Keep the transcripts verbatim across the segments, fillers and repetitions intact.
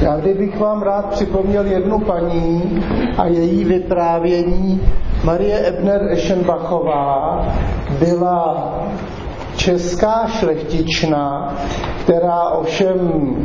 Já kdybych vám rád připomněl jednu paní a její vyprávění. Marie Ebner-Eschenbachová byla česká šlechtična, která ovšem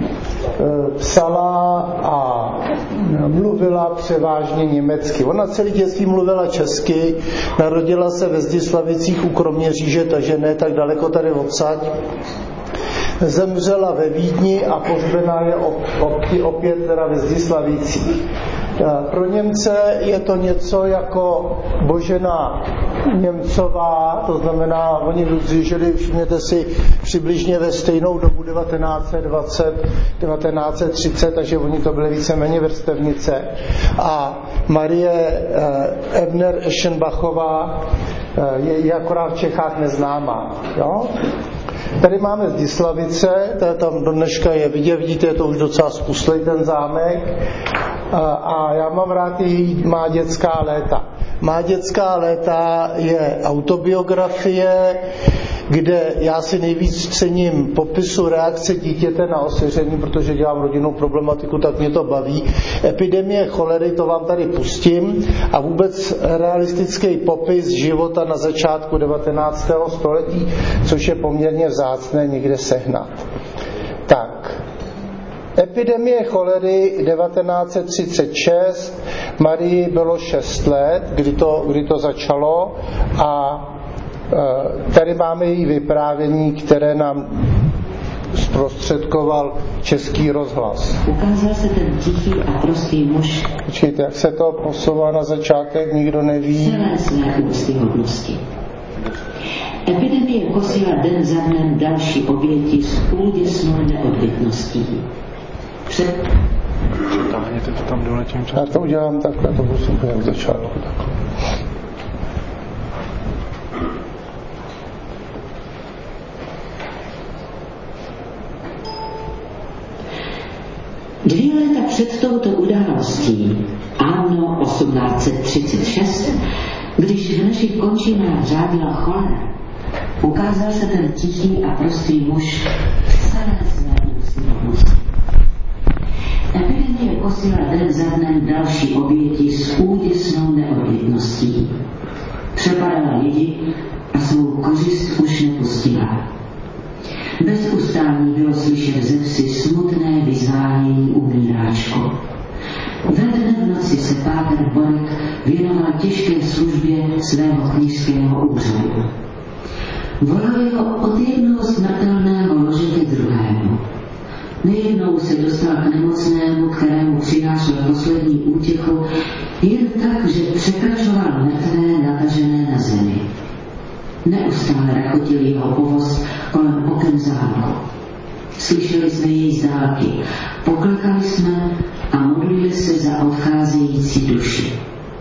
psala a mluvila převážně německy. Ona celý dětství mluvila česky, narodila se ve Zdislavicích u Kroměříže, takže ne tak daleko tady odsaď. Zemřela ve Vídni a pohřbená je opět teda ve Zdislavicích. Pro Němce je to něco jako Božena Němcová, to znamená, oni žili, všimněte si, přibližně ve stejnou dobu devatenáct set dvacet, devatenáct set třicet, takže oni to byly víceméně vrstevnice. A Marie Ebner-Eschenbachová je, je akorát v Čechách neznámá. Jo? Tady máme Zdislavice, tam do dneška je vidět, vidíte, je to už docela spustlej ten zámek. A já mám rád její Má dětská léta. Má dětská léta je autobiografie, kde já si nejvíc cením popisu reakce dítěte na osiření, protože dělám rodinnou problematiku, tak mě to baví. Epidemie cholery, to vám tady pustím, a vůbec realistický popis života na začátku devatenáctého století, což je poměrně vzácné někde sehnat. Tak. Epidemie cholery devatenáct set třicet šest, Marii bylo šest let, kdy to, kdy to začalo, a e, tady máme její vyprávění, které nám zprostředkoval Český rozhlas. Ukázal se ten tichý a prostý muž. Počkejte, jak se to posouvá na začátek, nikdo neví. Celé své úctyhodnosti. Epidemie kosila den za dnem další oběti s úděsnou neodbytností. Před... Táhněte to tam dole tím časem. Já to udělám takhle, to musím úplně v začátku. Dvě léta před touto událostí, anno osmnáct set třicet šest, když v našich končinách řádila cholera, ukázal se ten tichý a prostý muž v celé své úctyhodnosti. Epidemie kosila den za dnem další oběti s úděsnou neodbytností. Přepadala lidi a svou kořist už nepustila. Bez ustání bylo slyšet ze vsi smutné vyzvánění umíráčko. Ve dne v noci se páter Borek věnoval těžké službě svého kněžského úřadu. Volali ho od jednoho smrtelného lože ke druhému. Nejednou se dostal k nemocnému, kterému přinášel poslední útěchu, jen tak, že překračoval mrtvé natažené na zemi. Neustále rachotil jeho povoz kolem oken zámku. Slyšeli jsme jej z dálky, poklekali jsme a modlili se za odcházející duši.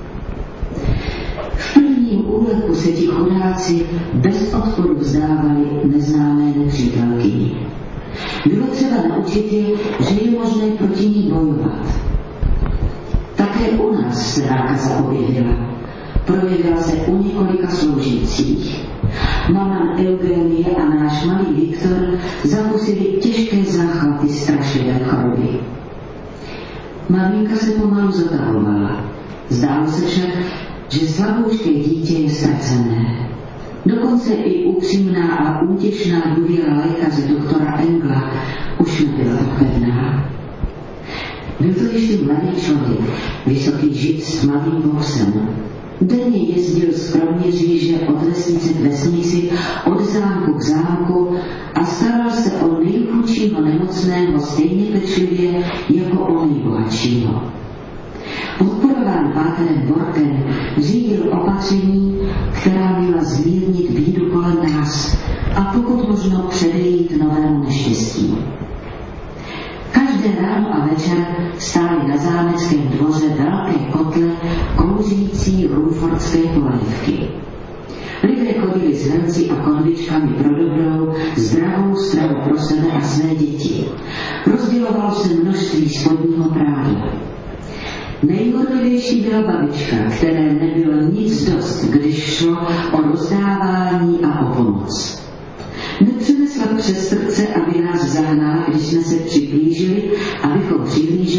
V prvním úleku se ti chudáci bez odporu vzdávali neznámé nepřítelkyni. Bylo třeba naučit je, že je možné proti ní bojovat. Také u nás se nákaza objevila. Projevila se u několika sloužících. Maman Eugenie a náš malý Viktor zakusili těžké záchvaty strašlivé choroby. Maminka se pomalu zotavovala. Zdálo se však, že slaboučké dítě je ztracené. Dokonce i upřímná a útěšná důvěra lékaře doktora Engla už nebyla tak pevná. Byl to ještě mladý člověk, vysoký žid s mladým vousem. Denně jezdil z Kroměříže od vesnice k vesnici, od zámku k zámku a staral se o nejchudšího nemocného stejně pečlivě jako o nejbohatšího. Podporován páterem Borkem řídil opatření, která měla zmírnit bídu kolem nás a pokud možno předejít novému neštěstí. Každé ráno a večer stály na zámeckém dvoře velké kotle kouřící rumfordské polévky. Lidé chodili s hrnci a konvičkami pro dobrou, zdravou stravu pro sebe a své děti. Rozdělovalo se množství spodního prádla. Nejhorlivější byla babička, které nebylo nic dost, když šlo o rozdávání a o pomoc. Nepřenesla přes srdce, aby nás zahnala, když jsme se přiblížili, abychom přihlíželi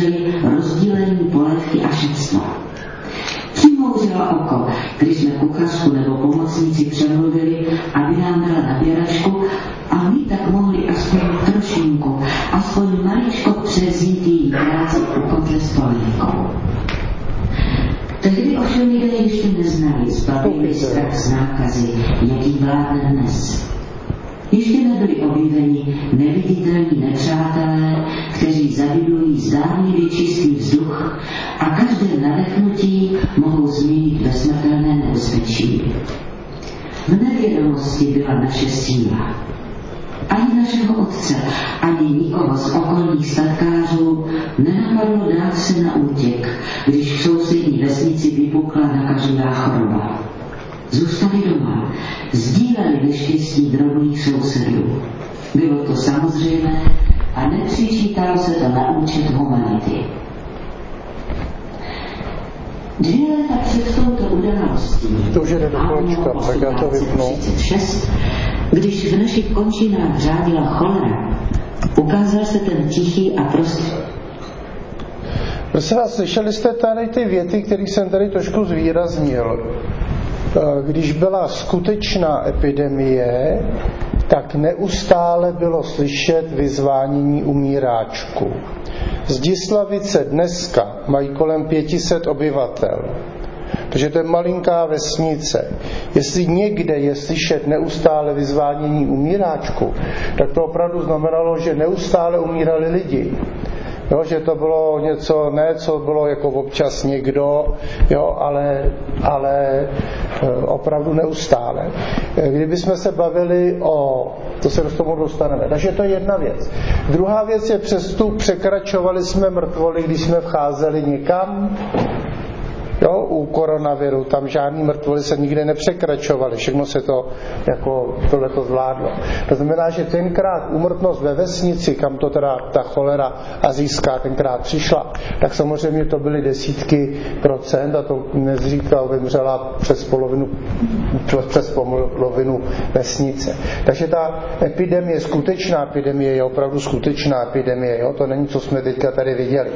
když jsme kuchařku nebo pomocníci přemluvili, aby nám dala nabíračku a my tak mohli aspoň trošinku, aspoň maličko převzít její práci u kotle s polévkou. Tehdy ovšem lidé ještě neznali zbavili strach z nákazy, jaký vládne dnes. Ještě nebyli objeveni neviditelní nepřátelé, kteří zavidují zdánlivě čistý vzduch a každé nadechnutí mohou změnit ve smrtelné nebezpečí. V nevědomosti byla naše síla. Ani našeho otce, ani nikoho z okolních statkářů nenapadlo dát se na útěk, když v sousední vesnici vypukla nakažlivá choroba. Zůstali doma, sdíleli neštěstí drobných sousedů. Bylo to samozřejmé a nepřičítalo se to na účet humanity. Dvě léta před touto událostí, to už jde do kolečka, tak já to vypnu. Když v našich končinách řádila cholera, ukázal se ten tichý a prostý. Prosím vás, slyšeli jste tady ty věty, které jsem tady trošku zvýraznil. Když byla skutečná epidemie, tak neustále bylo slyšet vyzvánění umíráčku. Zdislavice dneska mají kolem pět set obyvatel. Takže to je malinká vesnice. Jestli někde je slyšet neustále vyzvánění umíráčku, tak to opravdu znamenalo, že neustále umírali lidi. Jo, že to bylo něco, ne co bylo jako občas někdo, jo, ale, ale opravdu neustále. Kdybychom se bavili o, to se do toho dostaneme, takže to je jedna věc. Druhá věc je přestup, překračovali jsme mrtvoly, když jsme vcházeli někam, jo, u koronaviru, tam žádný mrtvoly se nikde nepřekračovaly, všechno se to jako tohleto zvládlo. To znamená, že tenkrát úmrtnost ve vesnici, kam to teda ta cholera asijská tenkrát přišla, tak samozřejmě to byly desítky procent a to nezřídka vymřela přes polovinu, přes polovinu vesnice. Takže ta epidemie, skutečná epidemie je opravdu skutečná epidemie, jo? To není, co jsme teďka tady viděli.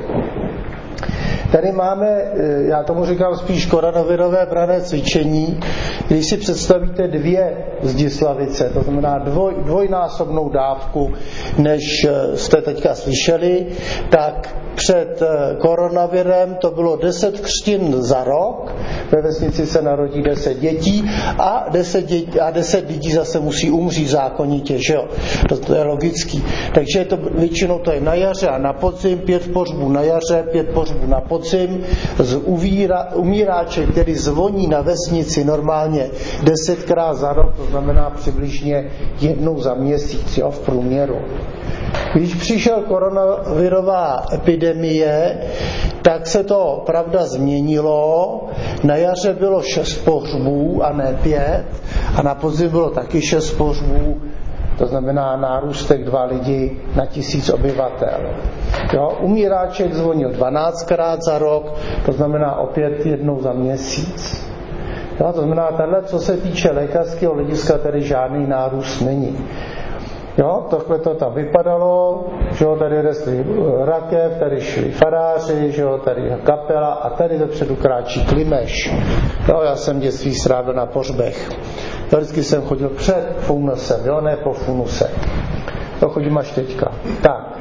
Tady máme, já tomu říkám spíš koronavirové branné cvičení, když si představíte dvě Zdislavice, to znamená dvoj, dvojnásobnou dávku, než jste teďka slyšeli, tak před koronavirem to bylo deset křtin za rok, ve vesnici se narodí deset dětí a deset, dětí, a deset lidí zase musí umřít zákonitě, že jo? To, to je logický. Takže je to, většinou to je na jaře a na podzim, pět pohřbů na jaře, pět pohřbů na podzim, z uvíra, umíráček, který zvoní na vesnici normálně desetkrát za rok, to znamená přibližně jednou za měsíc, jo, v průměru. Když přišel koronavirová epidemie, tak se to pravda změnilo. Na jaře bylo šest pohřbů a ne pět a na podzim bylo taky šest pohřbů, to znamená nárůstek dva lidi na tisíc obyvatel. Jo, umíráček zvonil dvanáctkrát za rok, to znamená opět jednou za měsíc. Jo, to znamená, tato, co se týče lékařského hlediska, tady žádný nárůst není. Jo, takhle to tam vypadalo, že jo, tady resli rakev, tady šli faráři, že jo, tady kapela a tady vepředu kráčí Klimeš. Jo, já jsem dětství strávil na pohřbech. Já vždycky jsem chodil před funusem, jo, ne po funuse. To chodím až teďka. Tak.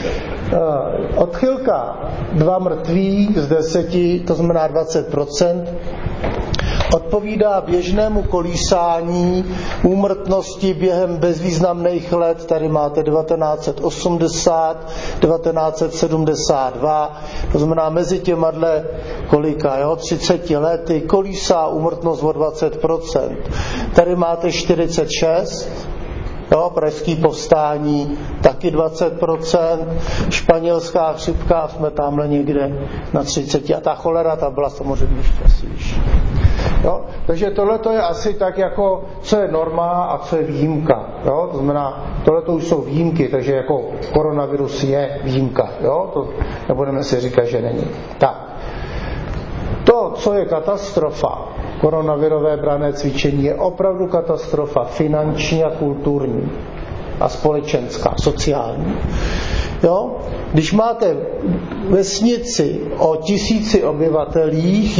Odchylka dva mrtví z deseti, to znamená dvacet procent, odpovídá běžnému kolísání úmrtnosti během bezvýznamných let. Tady máte devatenáct set osmdesát, devatenáct set sedmdesát dva, to znamená mezi těma dle kolika, jo, třiceti lety kolísá úmrtnost o dvacet procent. Tady máte čtyřicet šest, jo, pražský povstání taky dvacet procent, španělská chřipka jsme tamhle někde na třicet a ta cholera ta byla samozřejmě ještě asi vyšší. Jo? Takže tohle je asi tak jako, co je norma a co je výjimka. Jo? To znamená, tohle už jsou výjimky, takže jako koronavirus je výjimka. Jo? To nebudeme si říkat, že není. Tak. To, co je katastrofa, koronavirové branné cvičení, je opravdu katastrofa finanční a kulturní a společenská, sociální. Jo? Když máte vesnici o tisíci obyvatelích, je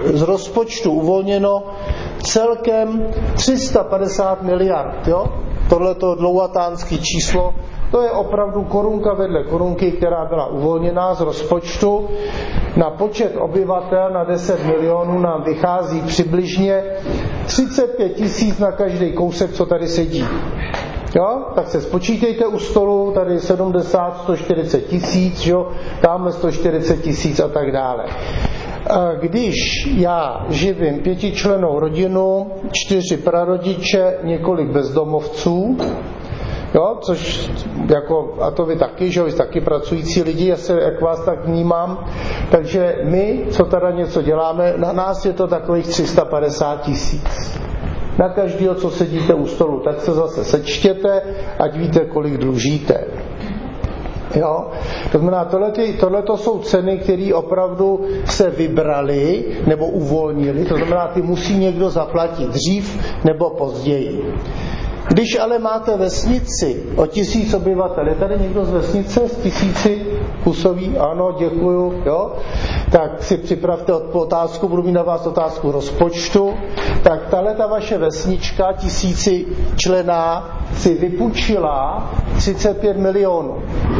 z rozpočtu uvolněno celkem tři sta padesát miliard. Jo? Tohleto dlouhatánské číslo, to je opravdu korunka vedle korunky, která byla uvolněná z rozpočtu. Na počet obyvatel na deset milionů nám vychází přibližně třicet pět tisíc na každý kousek, co tady sedí. Jo? Tak se spočítejte u stolu, tady sedmdesát, sto čtyřicet tisíc, jo? Tamhle sto čtyřicet tisíc a tak dále. Když já živím pětičlennou rodinu, čtyři prarodiče, několik bezdomovců, jo, což jako, a to vy taky, že vy taky pracující lidi, já se, jak vás tak vnímám, takže my, co teda něco děláme, na nás je to takových tři sta padesát tisíc. Na každého, co sedíte u stolu, tak se zase sečtěte, ať víte, kolik dlužíte. Jo? To znamená, tohleto jsou ceny, které opravdu se vybraly nebo uvolnily, to znamená, ty musí někdo zaplatit dřív nebo později. Když ale máte vesnici o tisíc obyvatel, je tady někdo z vesnice z tisíci kusový? Ano, děkuju, jo? Tak si připravte otázku, budu mít na vás otázku rozpočtu. Tak tahle ta vaše vesnička tisíci člená si vypůjčila třicet pět milionů.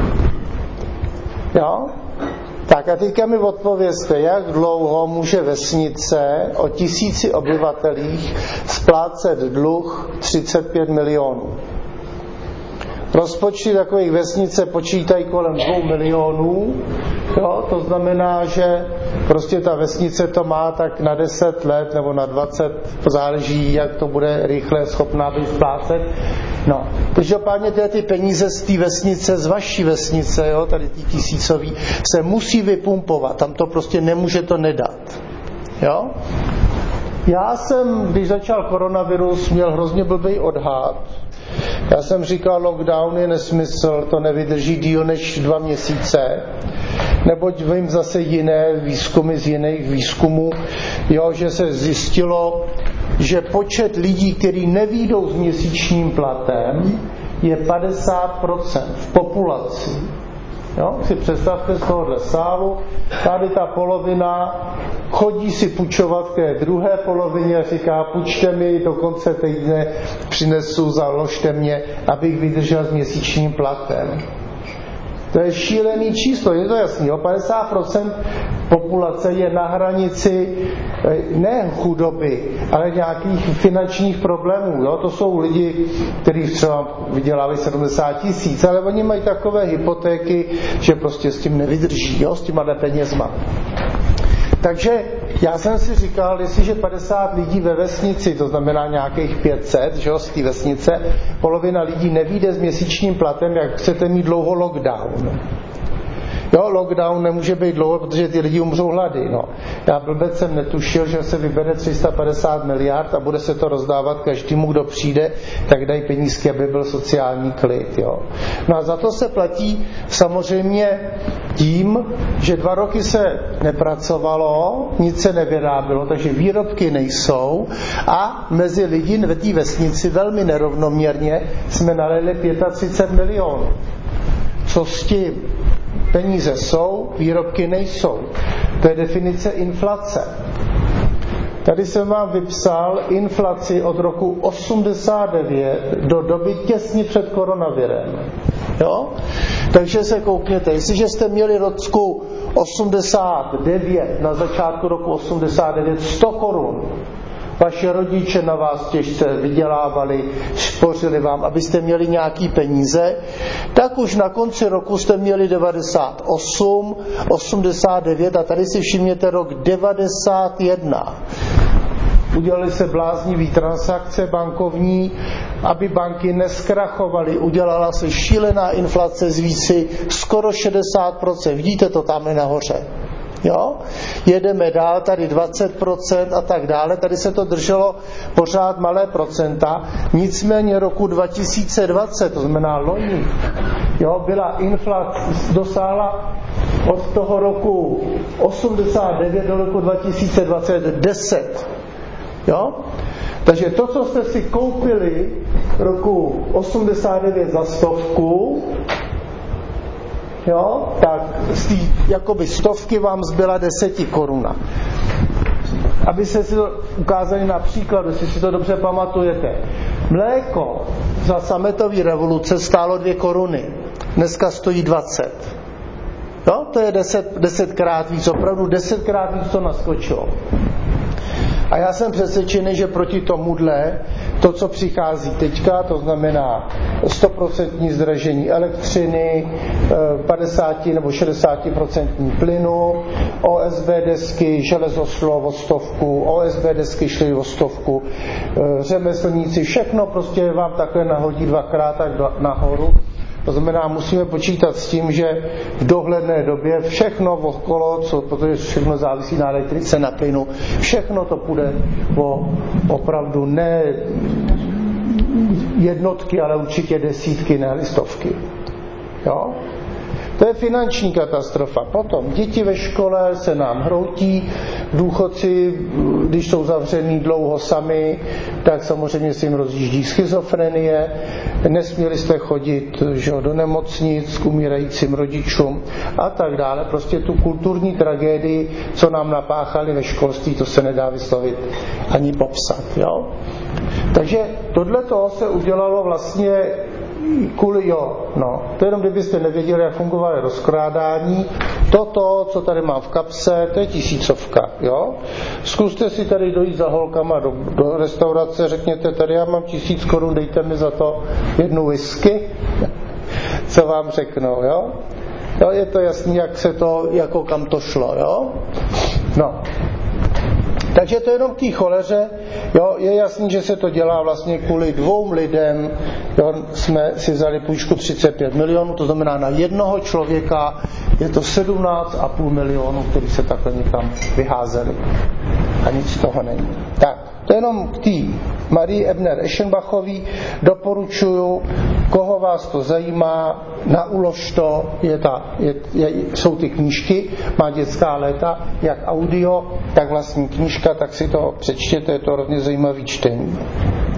Jo? Tak a teďka mi odpovězte, jak dlouho může vesnice o tisíci obyvatelích splácet dluh třicet pět milionů. Rozpočty takových vesnice počítají kolem dvou milionů, jo? To znamená, že prostě ta vesnice to má tak na deset let nebo na dvacet, záleží, jak to bude rychle schopná být splácet. No, každopádně tyhle ty peníze z té vesnice, z vaší vesnice, jo, tady ty tisícový, se musí vypumpovat, tam to prostě nemůže to nedat. Jo? Já jsem, když začal koronavirus, měl hrozně blbý odhad. Já jsem říkal, lockdown je nesmysl, to nevydrží díl než dva měsíce, neboť vím zase jiné výzkumy z jiných výzkumů, jo, že se zjistilo, že počet lidí, kteří nevyjdou s měsíčním platem, je padesát procent v populaci. Jo? Si představte z tohohle sálu, tady ta polovina chodí si půjčovat k té druhé polovině a říká, půjčte mi, do konce týdne přinesu, založte mě, abych vydržel s měsíčním platem. To je šílený číslo, je to jasný, jo? padesát procent populace je na hranici ne chudoby, ale nějakých finančních problémů. Jo? To jsou lidi, kteří třeba vydělávají sedmdesát tisíc, ale oni mají takové hypotéky, že prostě s tím nevydrží, jo? S těma penězma. Takže já jsem si říkal, jestliže padesát lidí ve vesnici, to znamená nějakých pět set, že jo, z té vesnice, polovina lidí nevyjde s měsíčním platem, jak chcete mít dlouho lockdown. Jo, lockdown nemůže být dlouho, protože ty lidi umřou hlady. No. Já blbec jsem netušil, že se vybere tři sta padesát miliard a bude se to rozdávat každému, kdo přijde, tak dají penízky, aby byl sociální klid. Jo. No a za to se platí samozřejmě tím, že dva roky se nepracovalo, nic se nevyrábilo, takže výrobky nejsou a mezi lidi ve té vesnici velmi nerovnoměrně jsme nalili třicet pět milionů. Co s tím? Peníze jsou, výrobky nejsou. To je definice inflace. Tady jsem vám vypsal inflaci od roku osmdesát devět do doby těsně před koronavirem. Jo? Takže se koukněte, jestliže jste měli roku osmdesát devět, na začátku roku osmdesát devět sto korun, vaše rodiče na vás těžce vydělávali, spořili vám, abyste měli nějaký peníze, tak už na konci roku jste měli devadesát osm, osmdesát devět a tady si všimněte rok devadesát jedna. Udělali se bláznivý transakce bankovní, aby banky neskrachovaly. Udělala se šílená inflace z výši skoro šedesát procent. Vidíte to tam nahoře. Jo? Jedeme dál, tady dvacet procent a tak dále, tady se to drželo pořád malé procenta, nicméně roku dva tisíce dvacet, to znamená loni, jo, byla inflace, dosáhla od toho roku osmdesát devět do roku dva tisíce dvacet deset. Jo? Takže to, co jste si koupili roku osmdesát devět za stovku, jo, tak z té jakoby stovky vám zbyla deseti koruna. aby se si to ukázali na příkladu, jestli si to dobře pamatujete. Mléko za sametové revoluce stálo dvě koruny, dneska stojí dvacet. Jo? To je deset, desetkrát víc, opravdu desetkrát víc to naskočilo. A já jsem přesvědčený, že proti tomuhle, to, co přichází teďka, to znamená sto procent zdražení elektřiny, padesát nebo šedesát procent plynu, O S B desky, železo šlo o stovku, O S B desky šly o stovku, řemeslníci, všechno prostě vám takhle nahodí dvakrát tak nahoru. To znamená, musíme počítat s tím, že v dohledné době všechno okolo, co, protože všechno závisí na elektrice, na plynu, všechno to půjde o opravdu ne jednotky, ale určitě desítky, ne stovky. Jo? To je finanční katastrofa. Potom děti ve škole se nám hroutí, důchodci, když jsou zavřený dlouho sami, tak samozřejmě se jim rozjíždí schizofrenie, nesměli jste chodit že, do nemocnic k umírajícím rodičům a tak dále. Prostě tu kulturní tragédii, co nám napáchali ve školství, to se nedá vyslovit ani popsat. Jo? Takže tohleto se udělalo vlastně kvůli, jo, no, to jenom kdybyste nevěděli, jak fungovalo rozkrádání, toto, co tady mám v kapse, to je tisícovka, jo. Zkuste si tady dojít za holkama do, do restaurace, řekněte, tady já mám tisíc korun, dejte mi za to jednu whisky, co vám řeknou, jo. Jo, je to jasný, jak se to, jako kam to šlo, jo. No. Takže to jenom k té choleře, jo, je jasný, že se to dělá vlastně kvůli dvou lidem, jo, jsme si vzali půjčku třicet pět milionů, to znamená na jednoho člověka je to sedmnáct a půl milionů, který se takhle někam vyházeli. A nic z toho není. Tak, to jenom k té Marie Ebner-Eschenbachový doporučuju, koho vás to zajímá, na Ulož to, je ta, je, je, jsou ty knížky, má dětská léta, jak audio, tak vlastní knížka, tak si to přečtěte, je to hrozně zajímavý čtení.